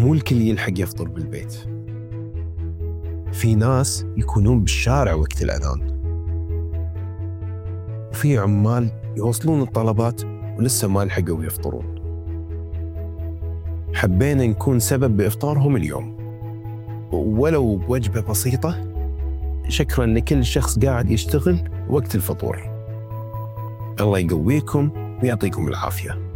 مو الكل يلحق يفطر بالبيت. في ناس يكونون بالشارع وقت الأذان، وفي عمال يوصلون الطلبات ولسه ما لحقوا يفطرون. حبينا نكون سبب بإفطارهم اليوم، ولو بوجبة بسيطة، شكراً لكل شخص قاعد يشتغل وقت الفطور. الله يقويكم ويعطيكم العافية.